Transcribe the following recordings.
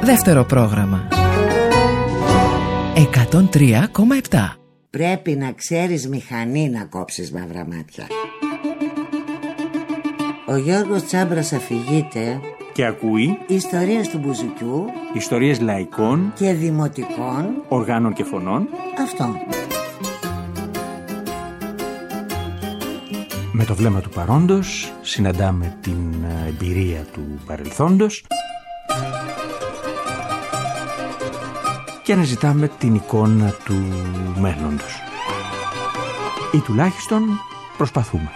Δεύτερο πρόγραμμα 103,7. Πρέπει να ξέρεις μηχανή να κόψεις μαύρα μάτια. Ο Γιώργος Τσάμπρας αφηγείται και ακούει ιστορίες του μπουζουκιού, ιστορίες λαϊκών και δημοτικών οργάνων και φωνών. Αυτό. Με το βλέμμα του παρόντος συναντάμε την εμπειρία του παρελθόντος και αναζητάμε την εικόνα του μέλλοντος. Ή τουλάχιστον προσπαθούμε.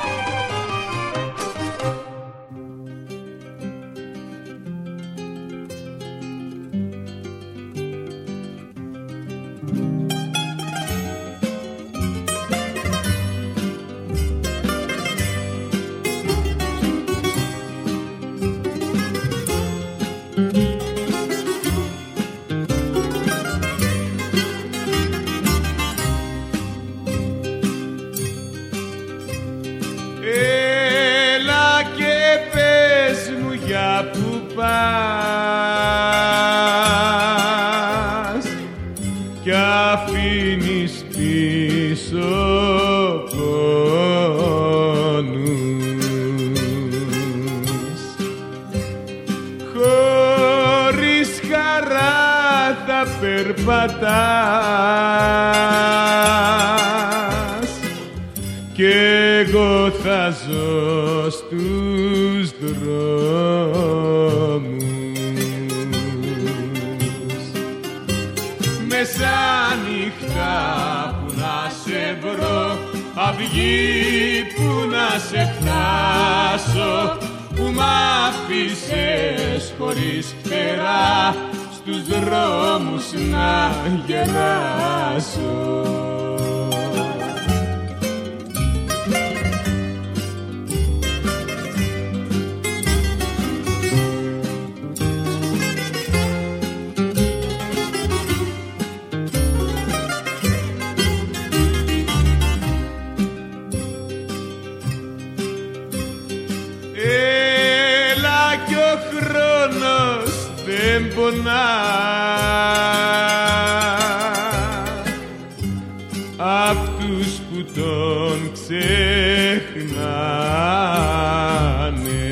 Κι εγώ θα ζω στους δρόμους μεσάνυχτα που να σε βρω, αυγή που να σε φτάσω, που μ' άφησες χωρίς φτερά στους δρόμους να γεράσω. Αυτούς που τον ξεχνάνε,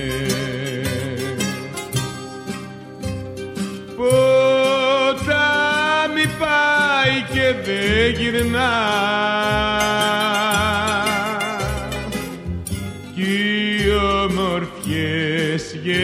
ποτάμι πάει και δεν γυρνά, κι οι ομορφιές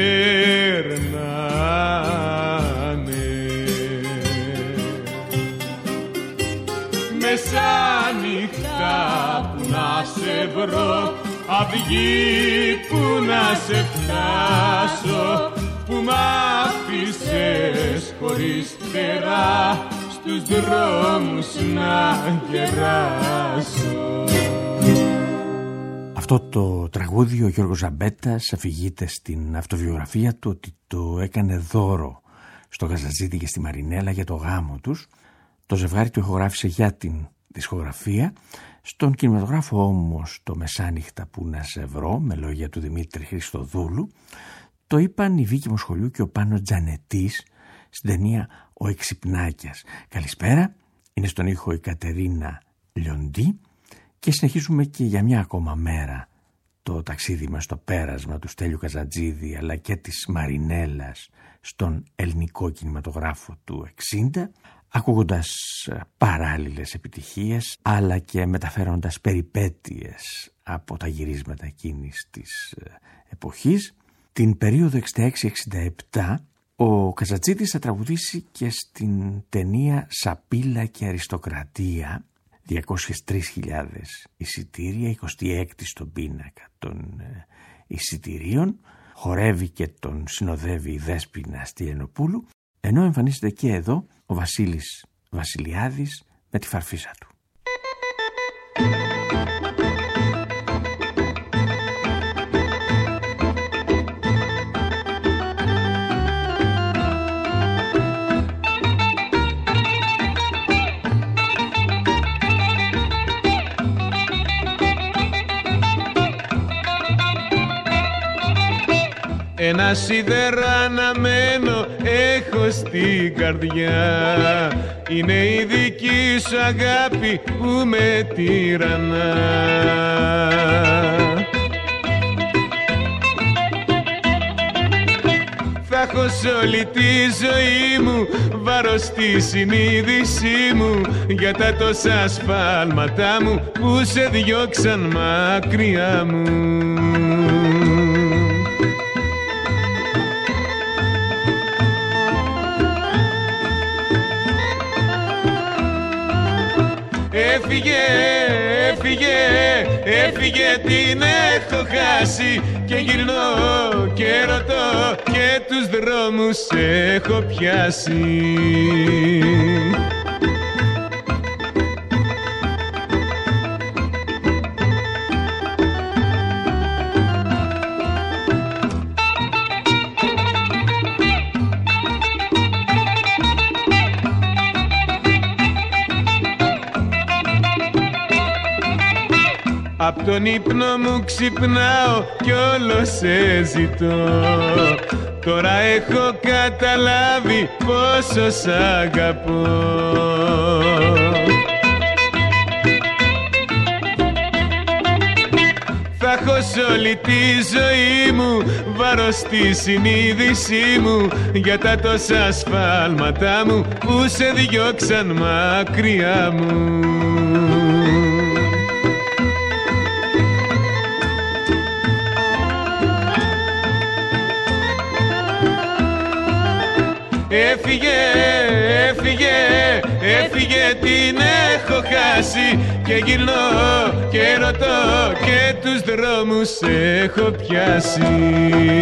μεσάνυχτα που να σε βρω, αυγή που να σε φτάσω, που μ' άφησες χωρίς φτερά στους δρόμους να γεράσω. Αυτό το τραγούδι ο Γιώργος Ζαμπέτας αφηγείται στην αυτοβιογραφία του ότι το έκανε δώρο στο Καζατζίδη και στη Μαρινέλα για το γάμο τους. Το ζευγάρι του ηχογράφησε για την δισκογραφία. Στον κινηματογράφο όμως το μεσάνυχτα που να σε βρω, με λόγια του Δημήτρη Χριστοδούλου, το είπαν η Βίκη Μοσχολιού και ο Πάνος Τζανετής στην ταινία «Ο Εξυπνάκιας». Καλησπέρα, είναι στον ήχο η Κατερίνα Λιοντή και συνεχίζουμε και για μια ακόμα μέρα το ταξίδι μας στο πέρασμα του Στέλιου Καζατζίδη αλλά και της Μαρινέλας στον ελληνικό κινηματογράφο του 60, ακούγοντας παράλληλες επιτυχίες αλλά και μεταφέροντας περιπέτειες από τα γυρίσματα εκείνης της εποχής. Την περίοδο 66-67 ο Καζατζίδης θα τραγουδήσει και στην ταινία «Σαπίλα και Αριστοκρατία», 203.000 εισιτήρια, 26η στον πίνακα των εισιτηρίων. Χορεύει και τον συνοδεύει η Δέσποινα Στυλιανοπούλου, ενώ εμφανίζεται και εδώ ο Βασίλης Βασιλιάδης με τη φαρφίσα του. ένα σίδερο αναμένο έχω στην καρδιά. Είναι η δική σου αγάπη που με τυραννά. Θα έχω σ' όλη τη ζωή μου βάρος στη συνείδησή μου για τα τόσα σφάλματά μου που σε διώξαν μακριά μου. Έφυγε, έφυγε, έφυγε, την έχω χάσει και γυρνώ και ρωτώ και τους δρόμους έχω πιάσει. Απ' τον ύπνο μου ξυπνάω κι όλο σε ζητώ. Τώρα έχω καταλάβει πόσο σ' αγαπώ. Θα έχω σ' όλη τη ζωή μου βάρος στη συνείδησή μου για τα τόσα σφάλματά μου που σε διώξαν μακριά μου. Έφυγε, έφυγε, έφυγε, την έχω χάσει και γυρνώ και ρωτώ και τους δρόμους έχω πιάσει.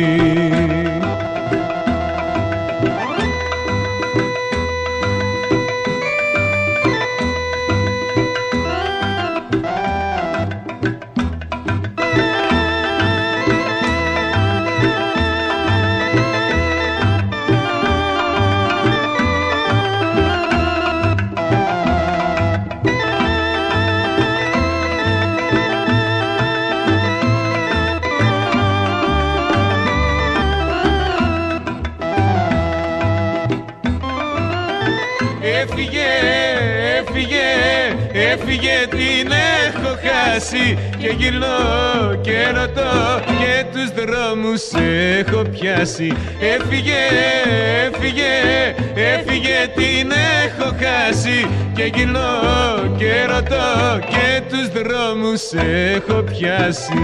Έφυγε, την έχω χάσει και γυρνώ και ρωτώ και τους δρόμους έχω πιάσει. Έφυγε, έφυγε, έφυγε, την έχω χάσει και γυρνώ και ρωτώ και τους δρόμους έχω πιάσει.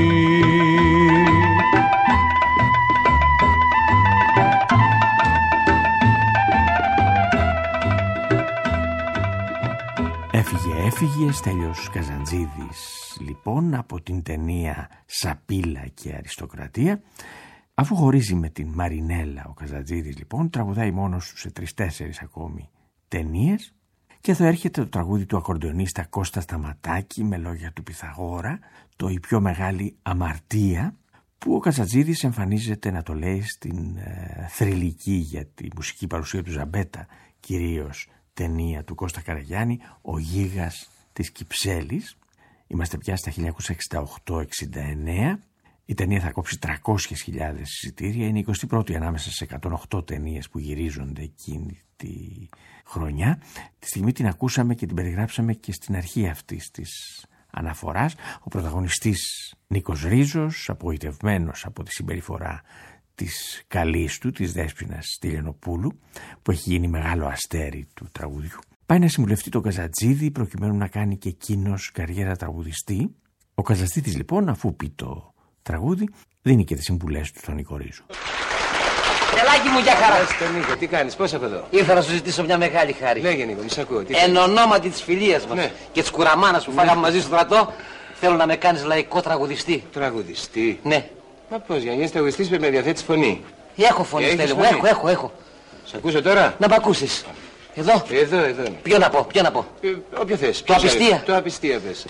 Έφυγε Στέλιος Καζαντζίδης λοιπόν από την ταινία Σαπίλα και Αριστοκρατία. Αφού χωρίζει με την Μαρινέλα ο Καζαντζίδης λοιπόν τραγουδάει μόνος του σε 3-4 ακόμη ταινίες και εδώ έρχεται το τραγούδι του ακορντεονίστα Κώστα Σταματάκη με λόγια του Πυθαγόρα, το «Η πιο μεγάλη αμαρτία», που ο Καζαντζίδης εμφανίζεται να το λέει στην θρυλική για τη μουσική παρουσία του Ζαμπέτα κυρίως ταινία του Κώστα Καραγιάννη, «Ο Γίγας της Κυψέλης». Είμαστε πια στα 1968-69. Η ταινία θα κόψει 300.000 εισιτήρια. Είναι η 21η ανάμεσα σε 108 ταινίες που γυρίζονται εκείνη τη χρονιά. Τη στιγμή την ακούσαμε και την περιγράψαμε και στην αρχή αυτής της αναφοράς. Ο πρωταγωνιστής Νίκος Ρίζος, απογοητευμένος από τη συμπεριφορά της καλής του, της Δέσποινας Στυλιανοπούλου, που έχει γίνει μεγάλο αστέρι του τραγουδιού, πάει να συμβουλευτεί τον Καζαντζίδη προκειμένου να κάνει και εκείνος καριέρα τραγουδιστή. Ο Καζαντζίδης λοιπόν, αφού πει το τραγούδι, δίνει και τις συμβουλές του στον Νίκο Ρίζο. Τελάκι μου, για χαρά. Νίκο, τι κάνεις, πώς από εδώ? Ήρθα να σου ζητήσω μια μεγάλη χάρη. Λέγε Νίκο, μη σ' ακούω. Εν ονόματι της φιλίας μας, ναι, και της κουραμάνας που φάγαμε μαζί στο στρατό, θέλω να με κάνεις λαϊκό τραγουδιστή. Τραγουδιστή? Ναι. Μα πώς, για να γίνεις τραγουδιστής πρέπει να διαθέτεις φωνή. Έχω φωνή, Στέλιο μου, έχω. Σ' ακούσω τώρα? Να μ' ακούσεις. Εδώ. Εδώ. Ποιο να πω. Όποιο θες. Το απιστία. Το απιστία πες.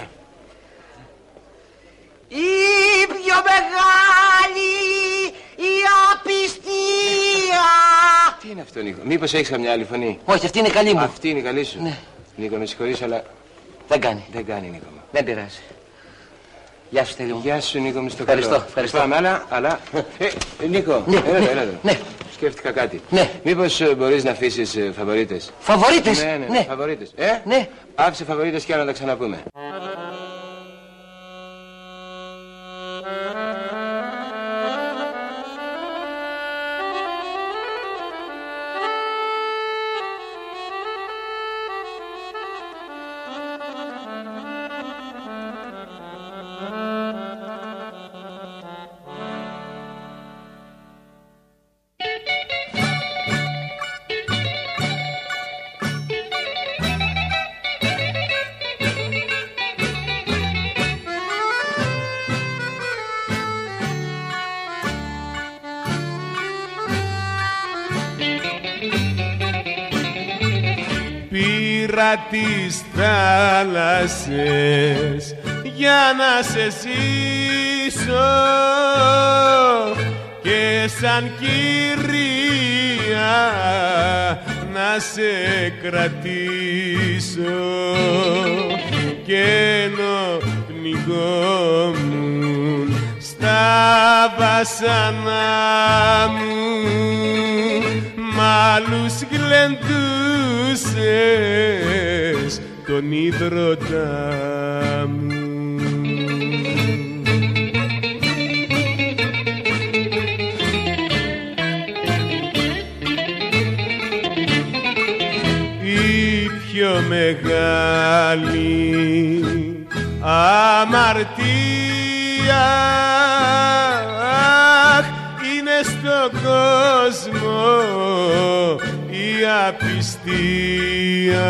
Η πιο μεγάλη η απιστία. Τι είναι αυτό, Νίκο? Μήπως έχεις καμιά άλλη φωνή? Όχι, αυτή είναι καλή μου. Αυτή είναι η καλή σου? Ναι. Νίκο, με συγχωρείς, αλλά δεν κάνει. Δεν κάνει, Νίκο. Δεν πειράζει. Γεια σου, Στέλιο μου. Γεια σου, Νίκο, Μιστοκαλό. Ευχαριστώ. Πάμε, αλλά... Νίκο, έλα. Ναι. Σκέφτηκα κάτι. Ναι. Μήπως μπορείς να αφήσεις φαβορίτες? Φαβορίτες? Ναι, φαβορίτες. Ναι. Άφησε φαβορίτες και να τα ξαναπούμε. Πήρα τις θάλασσες για να σε ζήσω και σαν κυρία να σε κρατήσω και ενώ πνιγόμουν στα βασανά μου μ' άλλους γλεντούσες τον ίδρωτα μου. Η πιο μεγάλη αμαρτία είναι στον κόσμο η απιστία.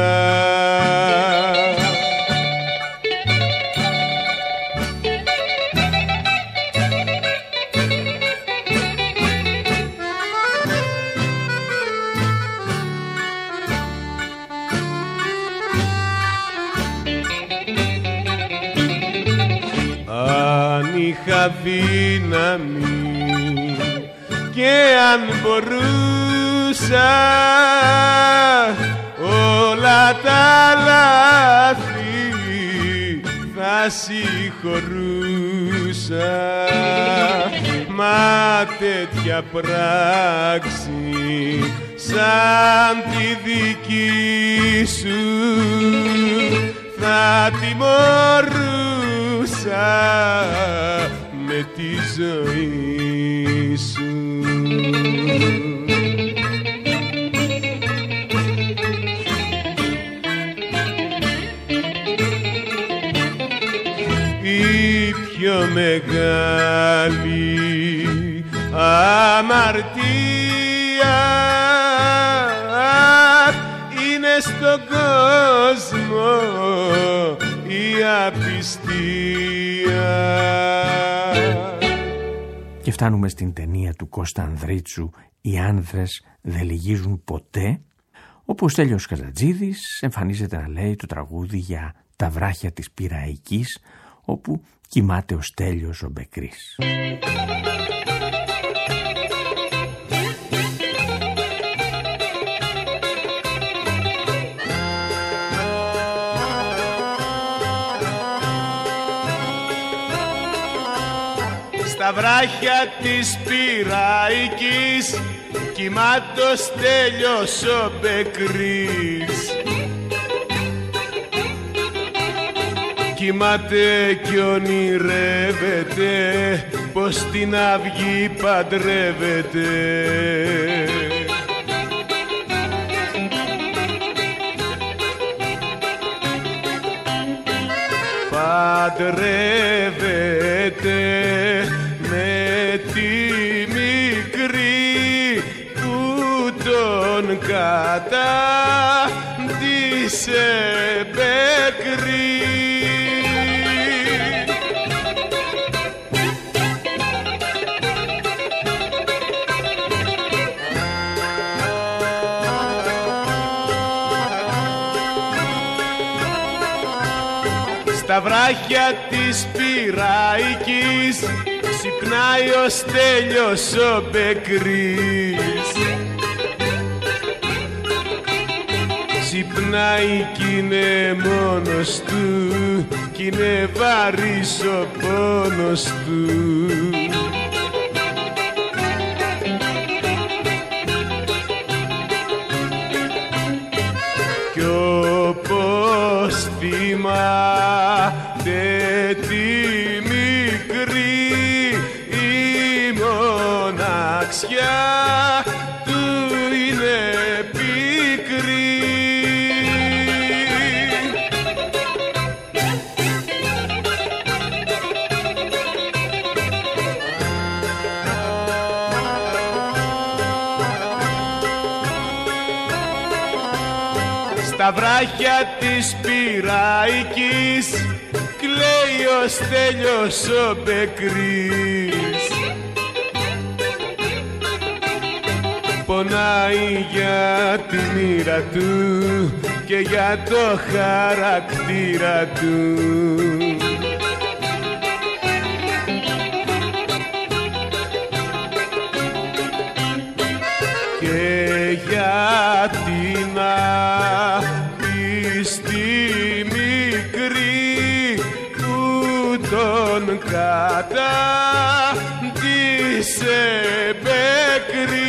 Αν είχα δύναμη και αν μπορούσα όλα τα λάθη θα συγχωρούσα, μα τέτοια πράξη σαν τη δική σου θα τιμωρούσα με τη ζωή σου. Η πιο μεγάλη αμαρτία είναι στον κόσμο η απιστία. Και φτάνουμε στην ταινία του Κώστα Ανδρίτσου «Οι άνδρες δεν λυγίζουν ποτέ», όπου ο Στέλιος Καζατζίδης εμφανίζεται να λέει το τραγούδι για τα βράχια της Πειραϊκής, όπου κοιμάται ο Στέλιος ο Μπεκρής. Στα βράχια της Πειραϊκής κοιμάται ο Στέλιος ο Μπεκρής. Κοιμάται κι ονειρεύεται πως την αυγή παντρεύεται. Παντρεύεται με τη μικρή που τον κατάντησε Μπεκρή. Στα βράχια της Πειραϊκής ξυπνάει ο Στέλιος ο Μπεκρής. Ξυπνάει κι είναι μόνος του κι είναι βαρύς ο πόνος του. Κι όπως θυμάται τη μικρή η μοναξιά του είναι πικρή. Στα βράχια της Πειραϊκής κλαίει ο Στέλιος ο Μπεκρής. Πονάει για τη μοίρα του και για το χαρακτήρα του. Και για την άπιστη μικρή που τον κατάντησε Μπεκρή.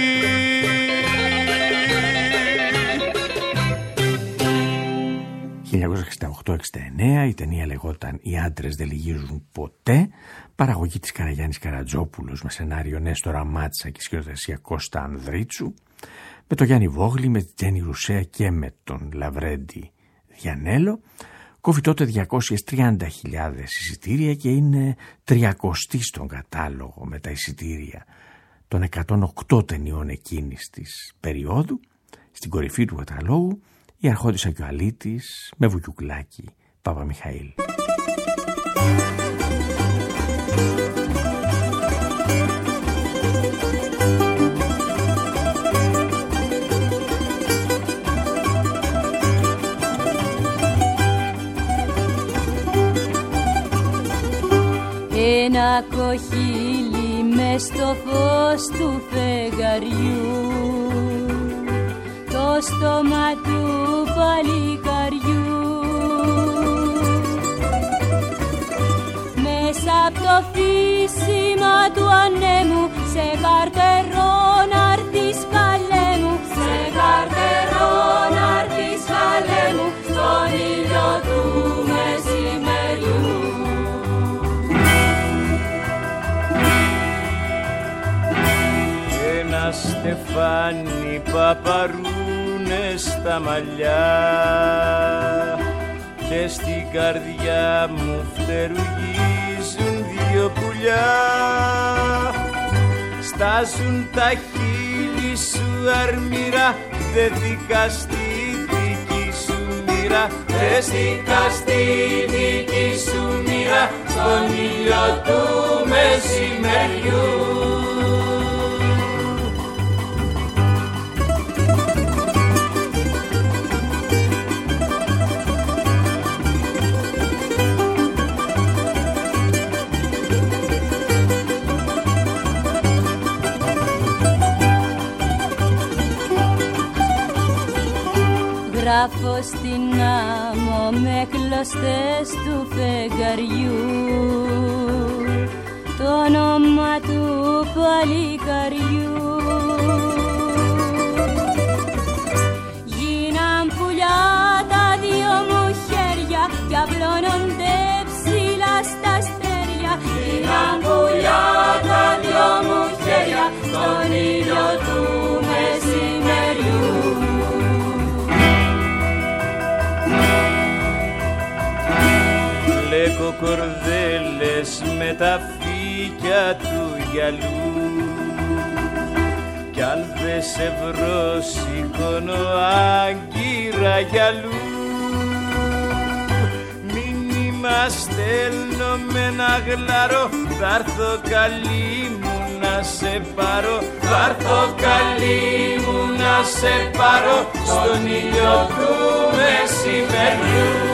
Το 1968-69 η ταινία λεγόταν «Οι άντρες δεν λυγίζουν ποτέ», παραγωγή της Καραγιάννης Καρατζόπουλος με σενάριο Νέστορα Μάτσα και σκηνοθεσία Κώστα Ανδρίτσου, με τον Γιάννη Βόγλη, με την Τζέννη Ρουσέα και με τον Λαβρέντη Διανέλο. Κόβει τότε 230.000 εισιτήρια και είναι 300 στον κατάλογο με τα εισιτήρια των 108 ταινιών εκείνης της περίοδου. Στην κορυφή του καταλόγου η Αρχόντισσα και ο Αλήτης με Βουκιουκλάκη Παπαμιχαήλ. Ένα κοχύλι μες στο φως του φεγγαριού, το στόμα του παλικαριού, μέσα απ' το φύσιμα του ανέμου, σε καρτερό να'ρθεις καλέ μου, σε καρτερό να'ρθεις καλέ μου, στον ήλιο του μεσημεριού. Ένα στεφάνι παπαρούνες στα μαλλιά και στην καρδιά μου φτερουγίζουν δύο πουλιά. Στάζουν τα χείλη σου αρμύρα, δεθήκα στη δική σου μοίρα, δεθήκα στη δική σου μοίρα, στον ήλιο του μεσημεριού. Γράφω στην άμμο με κλωστές του φεγγαριού το όνομα του παλικαριού. Γίναν πουλιά τα δύο μου χέρια κι απλώνονται ψηλά στα αστέρια. Γίναν πουλιά τα δύο μου χέρια στον ήλιο του μεσημεριού. Λέγω κορδέλες με τα φύκια του γυαλού κι αν δε σε βρω σηκώνω άγκυρα γυαλού. Μήνυμα στέλνω με ένα γλαρό, θ'άρθω καλή μου να σε πάρω, θ'άρθω καλή μου να σε πάρω, στον ήλιο του μεσημεριού.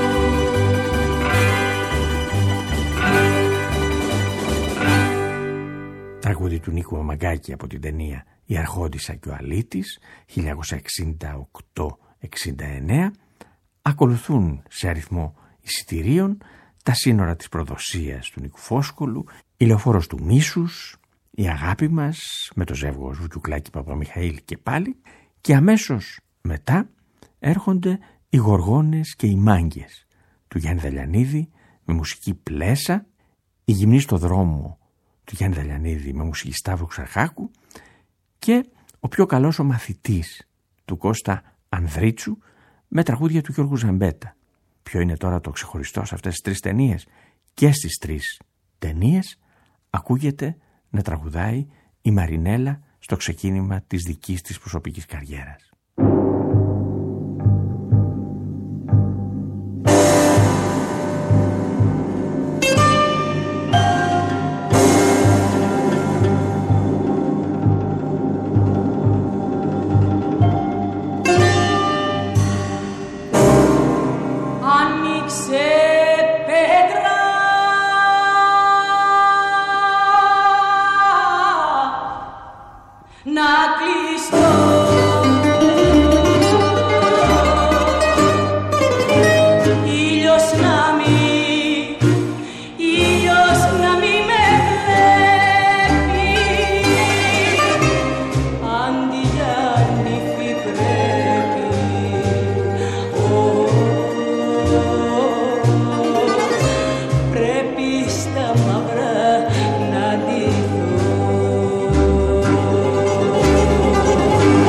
Τραγούδι του Νίκου Μαμαγκάκη από την ταινία «Η Αρχόντισσα και ο Αλήτης», 69 ακολουθούν σε αριθμό εισιτηρίων τα σύνορα της προδοσίας του Νίκου Φόσκολου, η Λεωφόρος του Μίσους, η Αγάπη μας με το ζεύγος Βουτιουκλάκη Παπαμιχαήλ και πάλι, και αμέσως μετά έρχονται οι Γοργόνες και οι Μάγκες του Γιάννη Δαλιανίδη με μουσική Πλέσα, η Γυμνή στο δρόμο του Γιάννη Δαλιανίδη με μουσική Σταύρου Ξαρχάκου και ο πιο καλός ο μαθητής του Κώστα Ανδρίτσου με τραγούδια του Γιώργου Ζαμπέτα. Ποιο είναι τώρα το ξεχωριστό σε αυτές τις τρεις ταινίες? Και στις τρεις ταινίες ακούγεται να τραγουδάει η Μαρινέλα στο ξεκίνημα της δικής της προσωπικής καριέρας. Πρέπει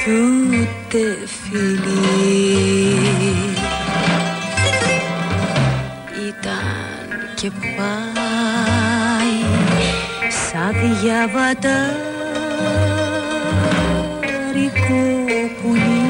κι ούτε φιλί. Ήταν και πάει σαν διαβατάρικο πουλί.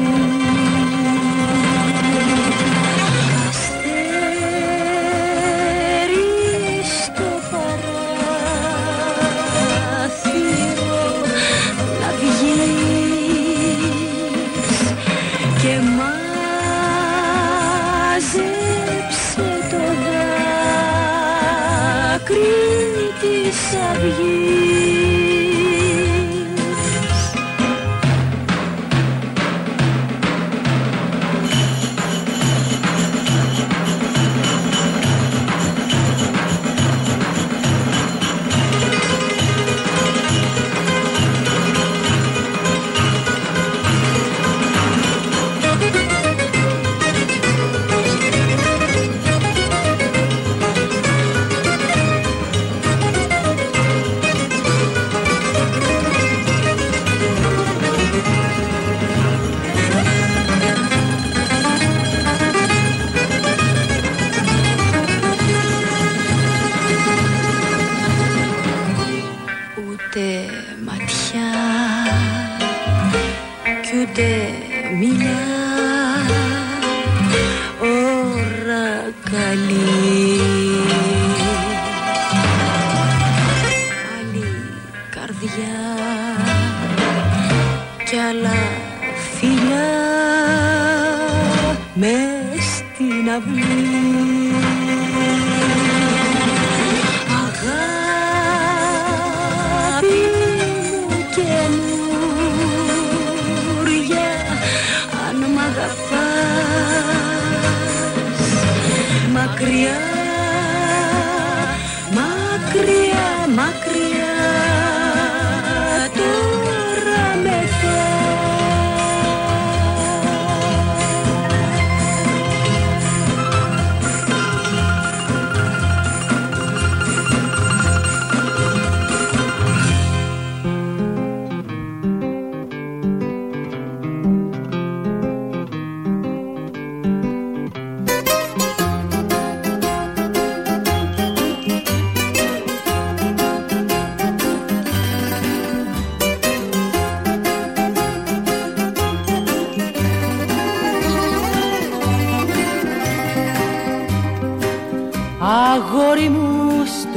Αγόρι μου,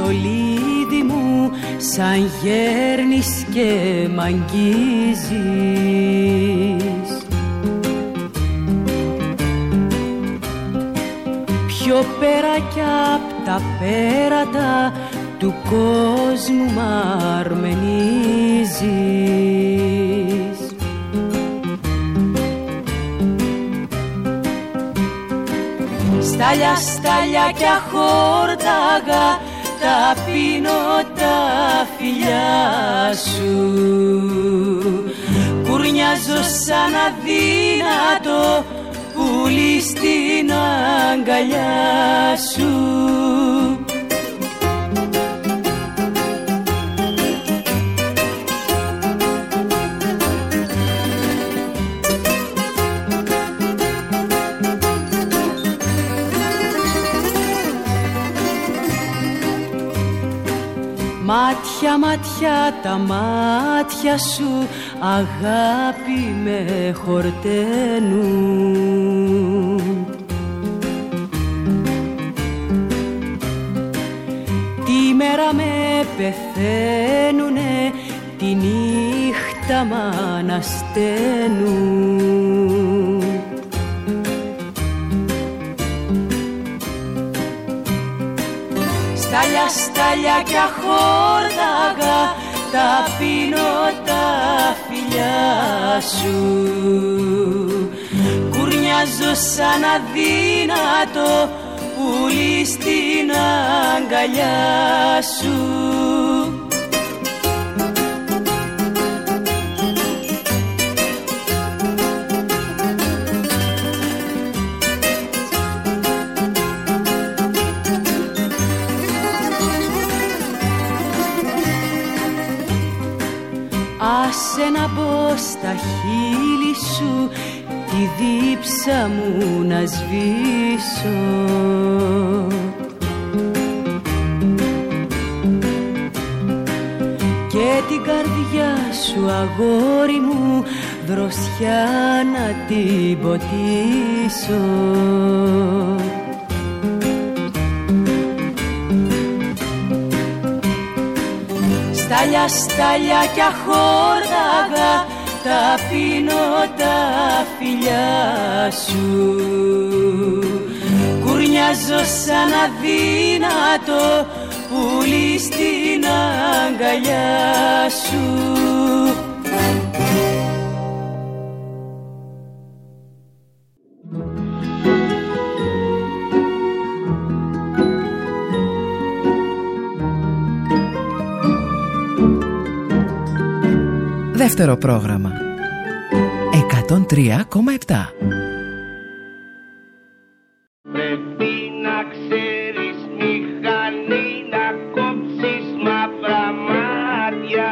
στολίδι μου, σαν γέρνεις και μ' αγγίζεις. Πιο πέρα κι απ' τα πέρατα του κόσμου μ' αρμενίζεις. Στάλια, στάλια κι αχόρταγα, τα πίνω τα φιλιά σου. Κουρνιάζω σαν αδύνατο πουλί στην αγκαλιά σου. Μάτια, μάτια, τα μάτια σου αγάπη με χορταίνουν. Τη μέρα με πεθαίνουνε, τη νύχτα μ' ανασταίνουν. Στάλια, στάλια κι αχόρταγα, τα πίνω τα φιλιά σου. Κουρνιάζω σαν αδύνατο πουλί στην αγκαλιά σου. Άσε να μπω στα χείλη σου τη δίψα μου να σβήσω. Και την καρδιά σου αγόρι μου δροσιά να την ποτίσω. Στάλια, στάλια κι αχόρταγα τα πίνω τα φιλιά σου. Κουρνιάζω σαν αδύνατο πουλί στην αγκαλιά σου. Δεύτερο πρόγραμμα 103,7. Πρέπει να ξέρεις μηχανή να κόψεις μαύρα μάτια.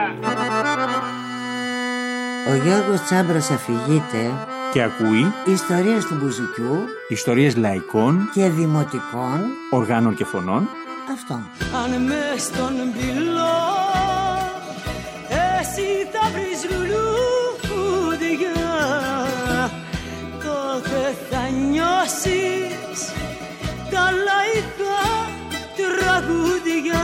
Ο Γιώργος Τσάμπρος αφηγείται Και ακούει ιστορίες του μπουζουκιού, ιστορίες λαϊκών και δημοτικών οργάνων και φωνών. Αυτό. Αν μες στον πυλό εσύ θα βρεις λουλούδια, τότε θα νιώσεις τα λαϊκά τραγούδια.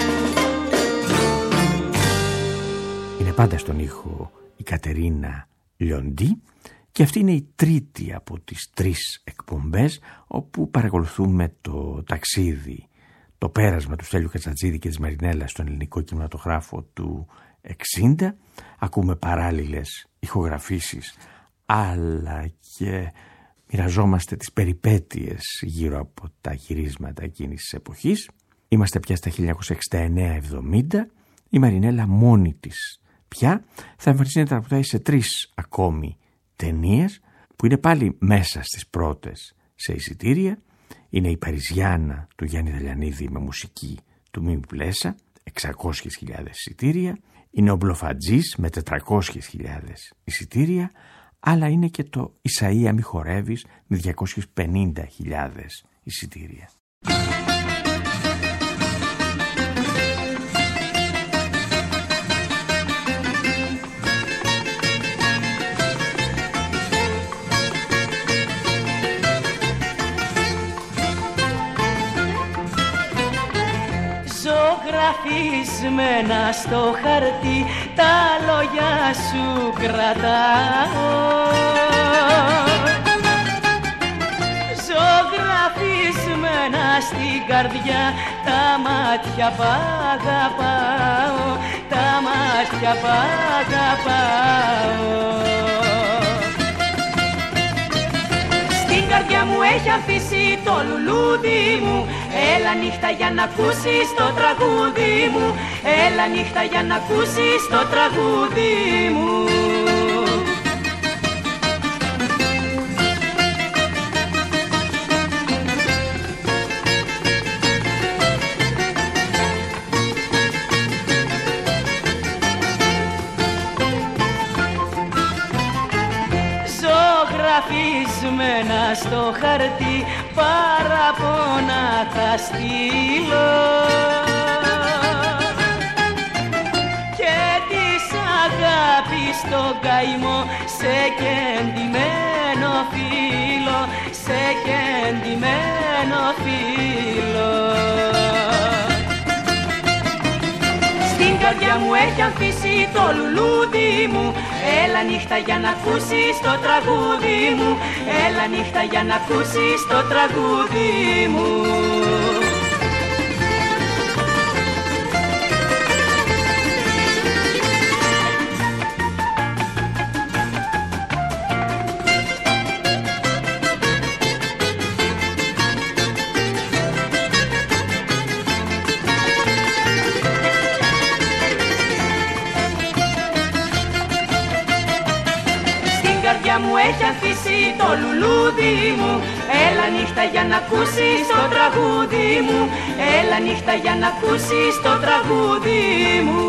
Πάντα στον ήχο η Κατερίνα Λιοντί, και αυτή είναι η τρίτη από τις 3 εκπομπές όπου παρακολουθούμε το ταξίδι, το πέρασμα του Στέλιου Κατσατζίδη και της Μαρινέλας στον ελληνικό κινηματογράφο του 60. Ακούμε παράλληλες ηχογραφήσεις, αλλά και μοιραζόμαστε τις περιπέτειες γύρω από τα γυρίσματα εκείνης της εποχής. Είμαστε πια στα 1969-70. Η Μαρινέλα μόνη της πια θα εμφανιστεί να τραγουδάει σε 3 ακόμη ταινίες που είναι πάλι μέσα στις πρώτες σε εισιτήρια. Είναι η Παριζιάνα του Γιάννη Δελιανίδη με μουσική του Μίμη Πλέσα, 600.000 εισιτήρια. Είναι ο Μπλοφατζής με 400.000 εισιτήρια, αλλά είναι και το Ισαΐα Μη χορεύεις με 250.000 εισιτήρια. Ζωγραφισμένα στο χαρτί τα λόγια σου κρατάω. Ζωγραφισμένα στην καρδιά τα μάτια π' αγαπάω, τα μάτια π' αγαπάω. Στην καρδιά μου έχει αφήσει το λουλούδι μου. Έλα νύχτα για να ακούσεις το τραγούδι μου. Έλα νύχτα για να ακούσεις το τραγούδι μου. Ζωγραφισμένα στο χαρτί παραπονά θα στείλω και της αγάπης το καημό σε κεντυμένο φύλλο, σε κεντυμένο φύλλο. Στην καρδιά μου έχει αφήσει το λουλούδι μου. Έλα νύχτα για να ακούσεις το τραγούδι μου. Έλα νύχτα για να ακούσεις το τραγούδι μου. Μου έχει αφήσει το λουλούδι μου. Έλα νύχτα για να ακούσεις το τραγούδι μου. Έλα νύχτα για να ακούσεις το τραγούδι μου.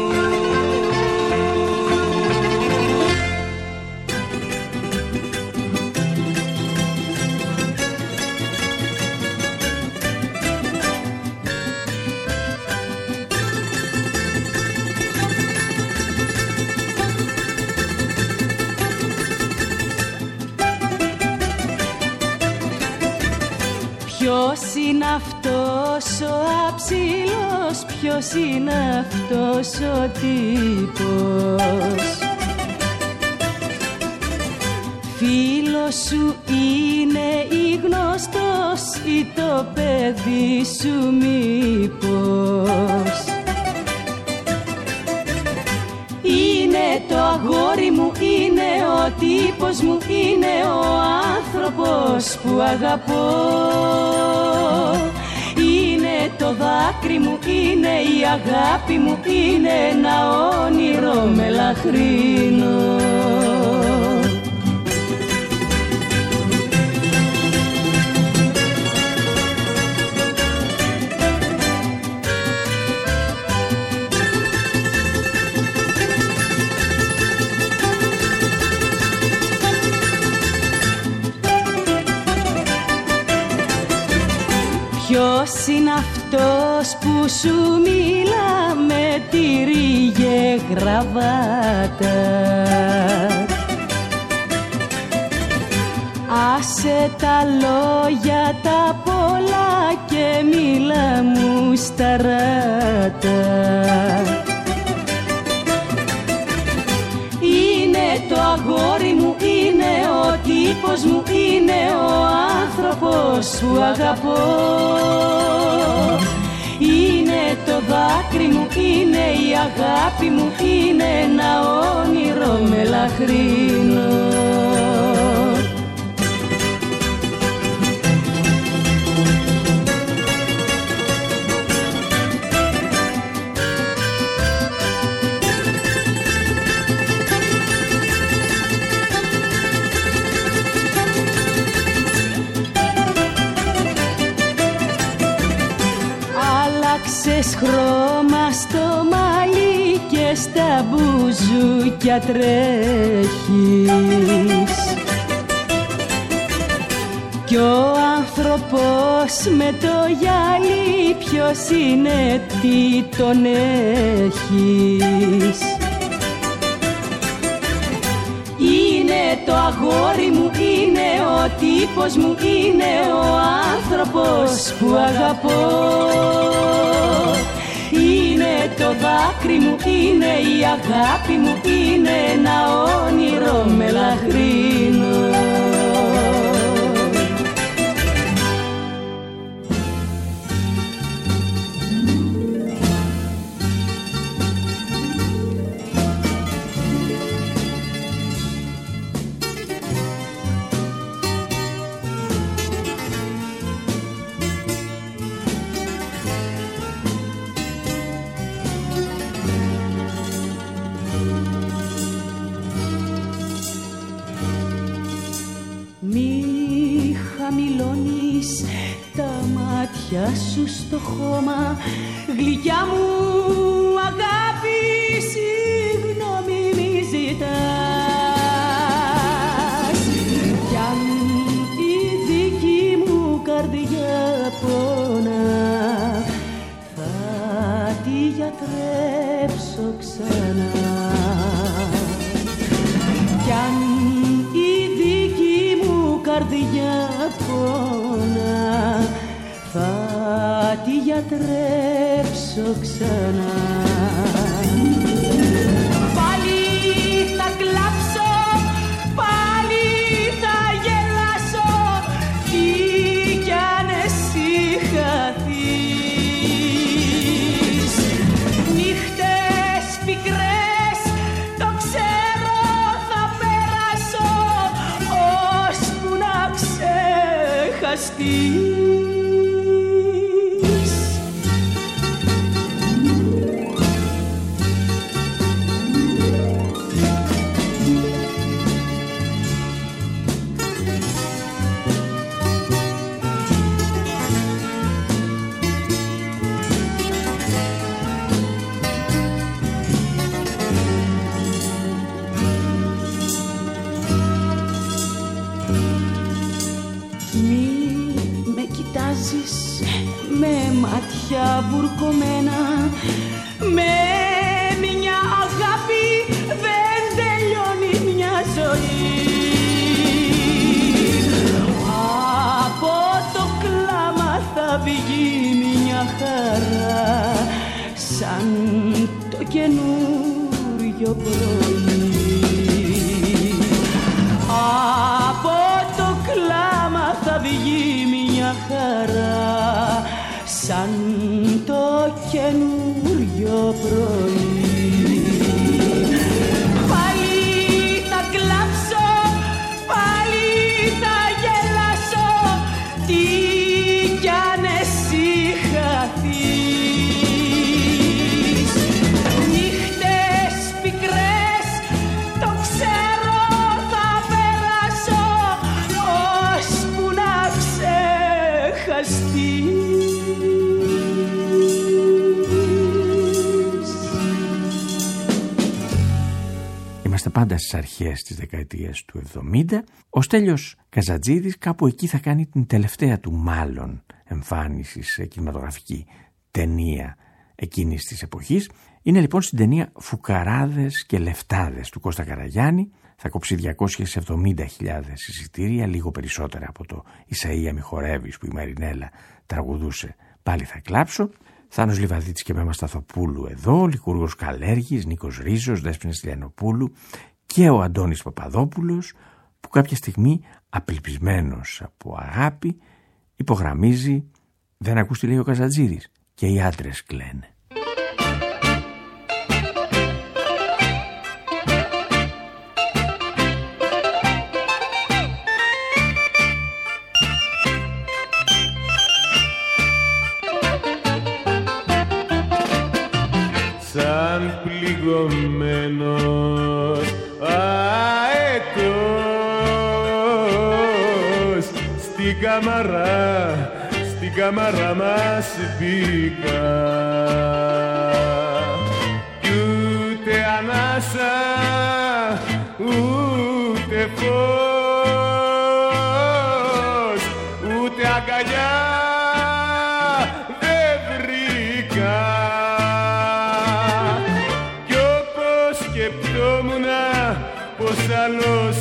Ποιος είναι αυτός ο αψιλός, ποιος είναι αυτός ο τύπος? Φίλος σου είναι ή γνωστός ή το παιδί σου μήπως? Είναι το αγόρι μου, είναι ο τύπος μου, είναι ο άνθρωπος που αγαπώ. Είναι το δάκρυ μου, είναι η αγάπη μου, είναι ένα όνειρο μελαχρινό. Ποιος είναι αυτός που σου μιλά με τυρί και γραβάτα? Άσε τα λόγια τα πολλά και μίλα μου σταράτα. Είναι το αγόρι μου, τύπος μου είναι ο άνθρωπος που αγαπώ. Είναι το δάκρυ μου, είναι η αγάπη μου, είναι ένα όνειρο μελαχρινό. Άλλαξες χρώμα στο μαλλί και στα μπουζούκια τρέχεις. Κι ο άνθρωπος με το γυαλί ποιος είναι, τι τον έχεις? Είναι το αγόρι μου, είναι ο τύπος μου, είναι ο άνθρωπος που αγαπώ. Είναι το δάκρυ μου, είναι η αγάπη μου, είναι ένα όνειρο μελαχρινό. Σου στο χώμα, γλυκιά μου αγάπη, συγγνώμη μη ζητάς. Κι αν η δική μου καρδιά πόνα, θα τη γιατρέψω ξανά. Κι αν η δική μου καρδιά πόνα, θα τη γιατρέψω ξανά. Πάλι θα κλάψω, πάλι θα γελάσω, τι κι αν εσύ χαθείς. Νύχτες πικρές, το ξέρω θα περάσω, ώσπου να ξεχαστείς. Με μάτια βουρκωμένα, με μια αγάπη δεν τελειώνει μια ζωή. Από το κλάμα θα βγει μια χαρά, σαν το καινούριο πρωί. Από το κλάμα θα βγει μια χαρά, σαν το καινούριο πρωί. Πάλι θα κλάψω, πάλι θα γελάσω, τι κι αν εσύ χαθείς. Νύχτες πικρές, το ξέρω θα περάσω, ώσπου να ξεχαστείς. Είμαστε πάντα στις αρχές της δεκαετίας του 70. Ο Στέλιος Καζατζίδης κάπου εκεί θα κάνει την τελευταία του μάλλον εμφάνιση σε κινηματογραφική ταινία εκείνης της εποχής. Είναι λοιπόν στην ταινία «Φουκαράδες και Λεφτάδες» του Κώστα Καραγιάννη. Θα κόψει 270.000 εισιτήρια, λίγο περισσότερα από το «Ισαΐα μη χορεύεις» που η Μαρινέλα τραγουδούσε «Πάλι θα κλάψω». Θάνος Λιβαδίτης και Μέμα Σταθοπούλου εδώ, Λικούργος Καλέργης, Νίκος Ρίζος, Δέσποινας Τηλιανοπούλου και ο Αντώνης Παπαδόπουλος, που κάποια στιγμή, απελπισμένος από αγάπη, υπογραμμίζει «Δεν ακούς τι λέει ο Καζατζίδης, και οι άντρες κλαίνε». Σαν πληγωμένος αετός στην κάμαρα μας μπήκα κι ούτε ανάσα ούτε φως ούτε αγκαλιά δεν βρήκα. Πως άλλος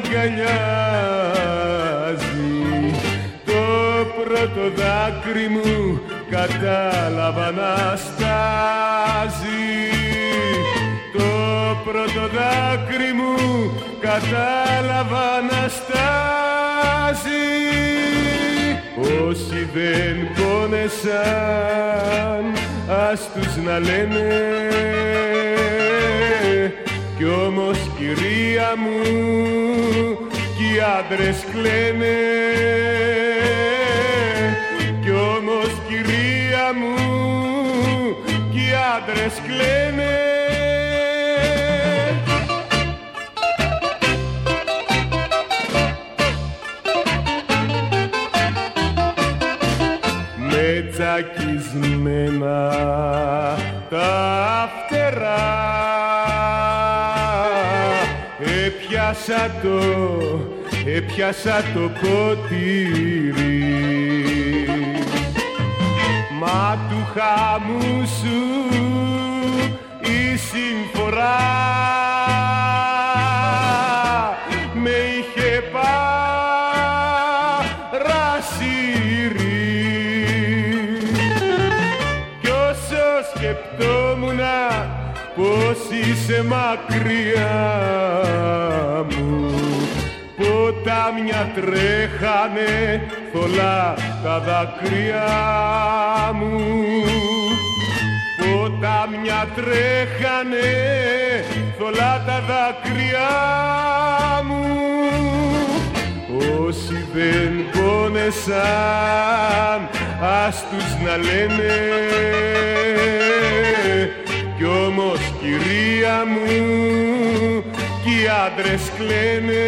αγκαλιάζει, το πρώτο δάκρυ μου κατάλαβα να στάζει, το πρώτο δάκρυ μου κατάλαβα να στάζει. Όσοι δεν πόνεσαν ας τους να λένε, κι όμως κυρία μου κι οι άντρες κλαίνε, κι όμως κυρία μου κι οι άντρες κλαίνε. Με τσακισμένα τα φτερά έπιασα το ποτήρι, μα του χαμού σου η συμφορά με είχε παρασύρει κι όσο σκεπτόμουνα πως είσαι μακριά μου, ποτάμια τρέχανε θολά τα δάκρυα μου, ποτάμια τρέχανε θολά τα δάκρυα μου. Όσοι δεν πόνεσαν ας τους να λένε, κι όμως κυρία μου κι οι άντρες κλαίνε,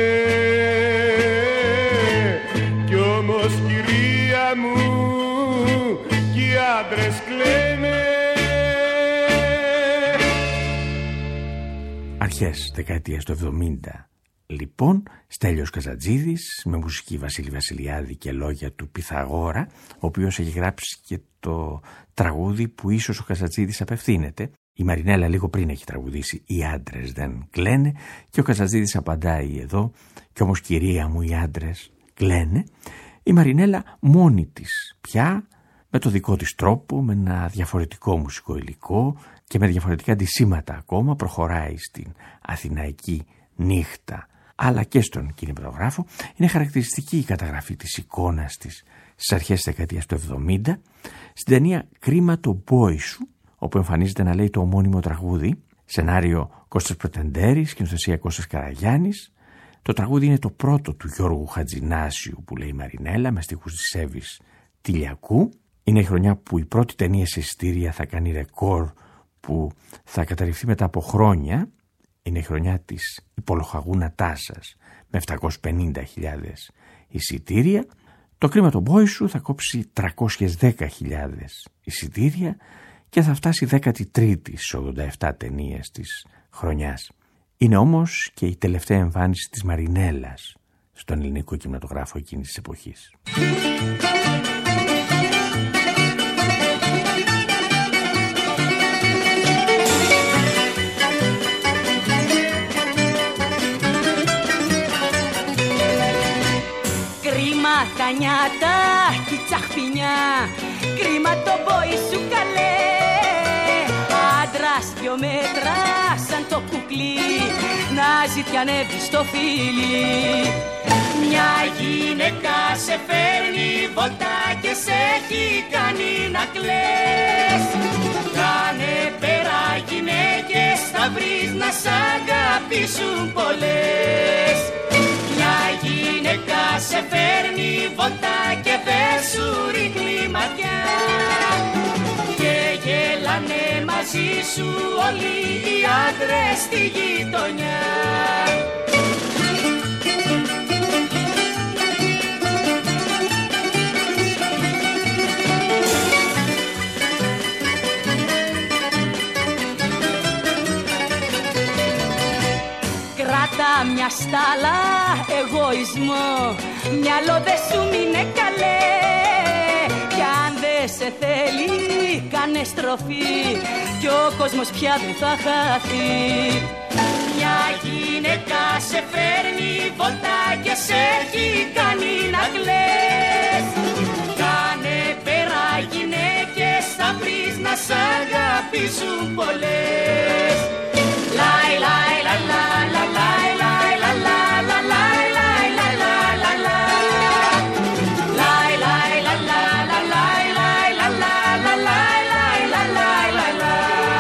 κι όμως κυρία μου κι οι άντρες κλαίνε. Αρχές δεκαετίας του 70 λοιπόν, Στέλιος Καζατζίδης με μουσική Βασίλη Βασιλιάδη και λόγια του Πυθαγόρα, ο οποίος έχει γράψει και το τραγούδι που ίσως ο Καζατζίδης απευθύνεται. Η Μαρινέλα λίγο πριν έχει τραγουδήσει «Οι άντρες δεν κλαίνε» και ο Καζατζίδης απαντάει εδώ «Κι όμως κυρία μου οι άντρες κλαίνε». Η Μαρινέλα μόνη της πια, με το δικό της τρόπο, με ένα διαφορετικό μουσικό υλικό και με διαφορετικά αντισήματα ακόμα, προχωράει στην αθηναϊκή νύχτα αλλά και στον κινηματογράφο. Είναι χαρακτηριστική η καταγραφή της εικόνας της στις αρχές της δεκαετίας του 70 στην ταινία «Κρίμα το μπόι σου», όπου εμφανίζεται να λέει το ομώνυμο τραγούδι, σενάριο Κώστας Πρετεντέρης, σκηνοθεσία Κώστας Καραγιάννης. Το τραγούδι είναι το πρώτο του Γιώργου Χατζηνάσιου που λέει η Μαρινέλα, με στίχους της Εύης Τηλιακού. Είναι η χρονιά που η πρώτη ταινία σε εισιτήρια θα κάνει ρεκόρ που θα καταρριφθεί μετά από χρόνια. Είναι η χρονιά της υπολοχαγού Νατάσας με 750.000 εισιτήρια. Το Κρίμα το μπόι σου θα κόψει 310.000 εισιτήρια και θα φτάσει 13η στις 87 ταινίες της χρονιάς. Είναι όμως και η τελευταία εμφάνιση της Μαρινέλας στον ελληνικό κινηματογράφο εκείνης της εποχής. Κρίμα τα νιάτα κι η τσαχπινιά, κρίμα το μπόι σου καλέ, άντρας 2 μέτρα σαν το κουκλί να ζητιανεύει στο φίλι. Μια γυναίκα σε φέρνει βόλτα και σε έχει κάνει να κλαις. Κάνε πέρα γυναίκες, θα βρεις να σ' αγαπήσουν πολλές. Μια γυναίκα σε φέρνει βόλτα και δεν σου ρίχνει ματιά και γελάνε μαζί σου όλοι οι άντρες στη γειτονιά. Κράτα μια στάλα εγωισμό, μυαλό δε σου μείνε καλέ. Κι αν δεν σε θέλει κάνε στροφή κι ο κόσμος πια δεν θα χαθεί. Μια γυναίκα σε φέρνει βόλτα και σε έχει κάνει να κλαις. Κάνε πέρα γυναίκες, θα βρεις να σ' αγαπήσουν πολλές. Λάι, λάι, λα, λα, λα, λάι, λάι, λα, λα, λα, λάι, λάι, λα, λα, λα, λα. Λάι, λάι, λα, λα, λα, λάι, λάι, λα, λα, λα, λάι, λάι, λα, λάι, λα, λα.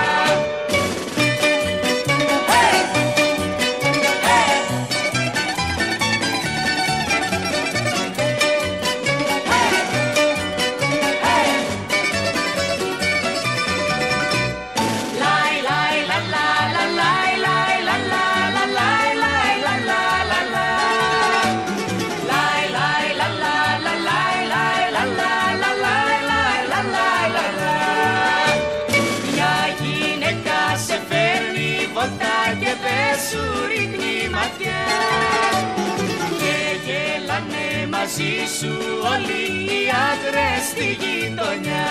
Μαζί σου όλοι οι άντρες στη γειτονιά.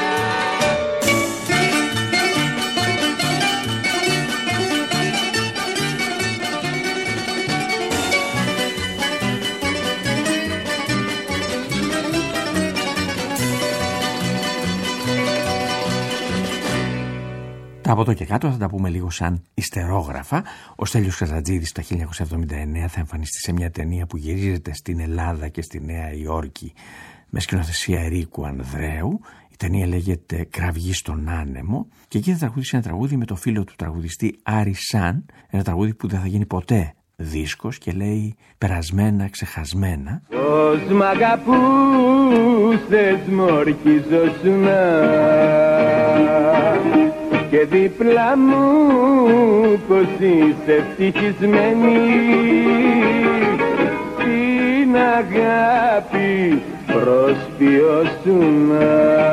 Από εδώ και κάτω θα τα πούμε λίγο σαν ιστερόγραφα. Ο Στέλιος Καζατζίδης το 1979 θα εμφανιστεί σε μια ταινία που γυρίζεται στην Ελλάδα και στη Νέα Υόρκη με σκηνοθεσία Ερίκου Ανδρέου. Η ταινία λέγεται «Κραυγή στον άνεμο» και εκεί θα τραγουδήσει ένα τραγούδι με το φίλο του τραγουδιστή Άρη Σαν, ένα τραγούδι που δεν θα γίνει ποτέ δίσκος και λέει «Περασμένα, ξεχασμένα». Πώς μ' αγαπούσες μορκιζόσουνα και δίπλα μου πως είσαι ευτυχισμένη, στην αγάπη προσποιώσουνα.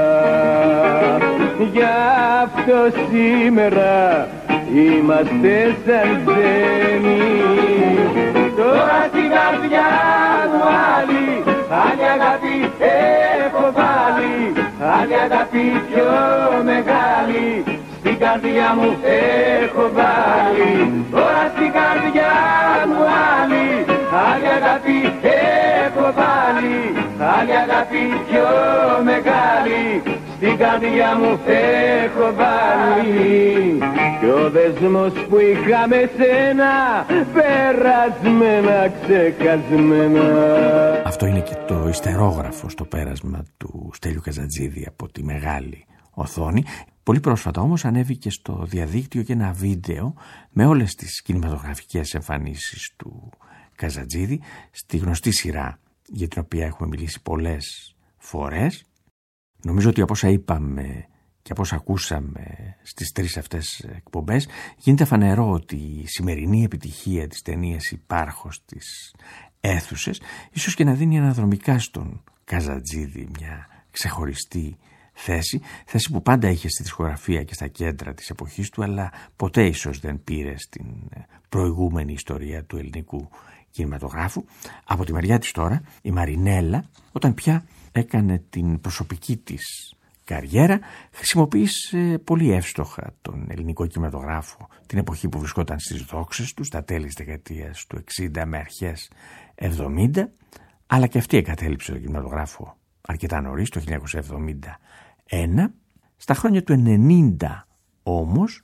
Γι' αυτό σήμερα είμαστε σαν ξένοι. Τώρα στην καρδιά μου άλλη, άλλη αγάπη έχω βάλει, άλλη αγάπη πιο μεγάλη, στην καρδιά μου έχω βάλει. Τώρα στην καρδιά μου άλλη, άλλη αγάπη έχω βάλει, άλλη αγάπη πιο μεγάλη, στην καρδιά μου έχω βάλει. Κι ο δεσμός που είχαμε σένα, περασμένα, ξεχασμένα. Αυτό είναι και το ιστερόγραφο στο πέρασμα του Στέλιου Καζατζίδη από τη μεγάλη οθόνη. Πολύ πρόσφατα όμως ανέβηκε στο διαδίκτυο και ένα βίντεο με όλες τις κινηματογραφικές εμφανίσεις του Καζατζίδη στη γνωστή σειρά για την οποία έχουμε μιλήσει πολλές φορές. Νομίζω ότι από όσα είπαμε και από όσα ακούσαμε στις τρεις αυτές εκπομπές γίνεται φανερό ότι η σημερινή επιτυχία της ταινίας «Υπάρχω» στις αίθουσες ίσως και να δίνει αναδρομικά στον Καζατζίδη μια ξεχωριστή θέση που πάντα είχε στη δισκογραφία και στα κέντρα της εποχής του, αλλά ποτέ ίσως δεν πήρε στην προηγούμενη ιστορία του ελληνικού κινηματογράφου. Από τη μεριά της τώρα η Μαρινέλα, όταν πια έκανε την προσωπική της καριέρα, χρησιμοποίησε πολύ εύστοχα τον ελληνικό κινηματογράφο την εποχή που βρισκόταν στις δόξες του, στα τέλη της δεκαετίας του 60 με αρχές 70, αλλά και αυτή εγκατέλειψε τον κινηματογράφο αρκετά νωρίς, το 1971. Στα χρόνια του 90 όμως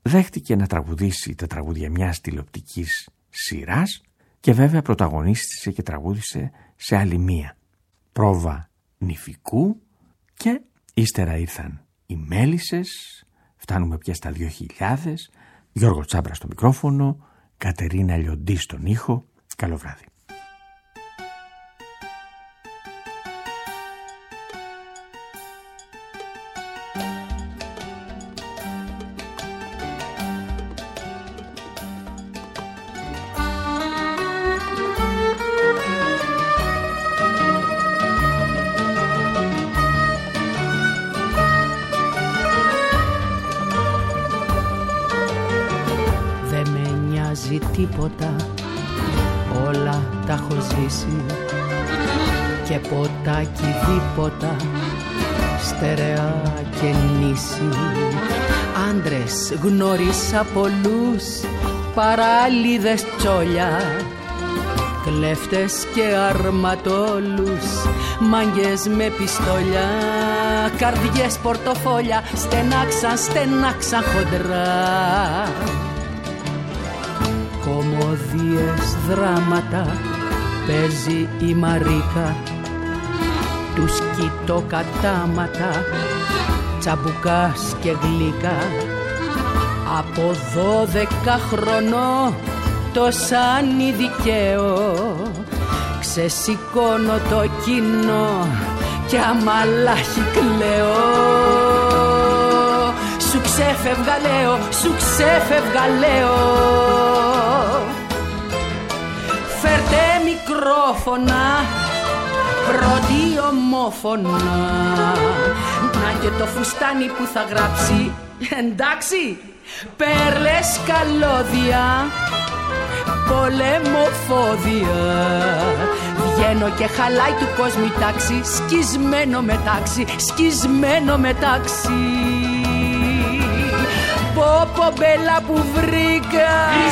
δέχτηκε να τραγουδήσει τα τραγούδια μιας τηλεοπτικής σειράς και βέβαια πρωταγωνίστησε και τραγούδισε σε άλλη μία. Πρόβα νηφικού και ύστερα ήρθαν οι Μέλισσες, φτάνουμε πια στα 2000, Γιώργο Τσάμπρα στο μικρόφωνο, Κατερίνα Λιοντή στον ήχο. Καλό βράδυ. Τίποτα, όλα τα έχω ζήσει και ποτάκι δίποτα, στερεά και νήσι. Άντρες γνώρισα πολλούς, παράλιδες τσόλια, κλέφτες και αρματόλους, μάγκες με πιστόλια, καρδιές πορτοφόλια, στενάξαν χοντρά. Κομμωδίες, δράματα, παίζει η Μαρίκα, τους κοιτώ κατάματα, τσαμπουκάς και γλύκα. Από 12 χρονών το σάνι δικαίω, ξεσηκώνω το κοινό κι αμαλάχι κλαίω. Σου ξέφευγα λέω, φέρτε μικρόφωνα, πρώτη ομόφωνα, να και το φουστάνι που θα γράψει, εντάξει, πέρλες καλώδια, πολεμοφόδια. Βγαίνω και χαλάει του κόσμου η τάξη, σκισμένο μετάξι. Πόπο μπέλα που βρήκα,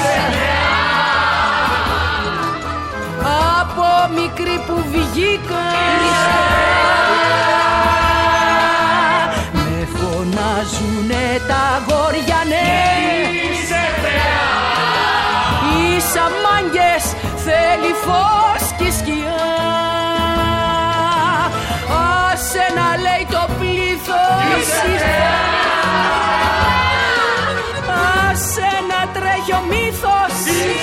από μικρή που βγήκα, με φωνάζουνε τα αγόρια, ναι, οι σαμάνγκες θέλει φως και σκιά. Άσε να λέει το πλήθος, άσε να τρέχει ο μύθος,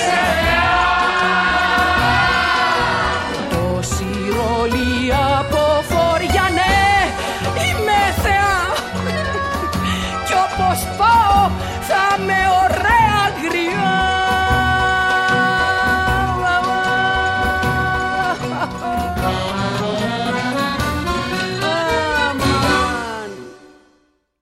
τόση ρόλη από φοριά, ναι, είμαι θεά κι όπως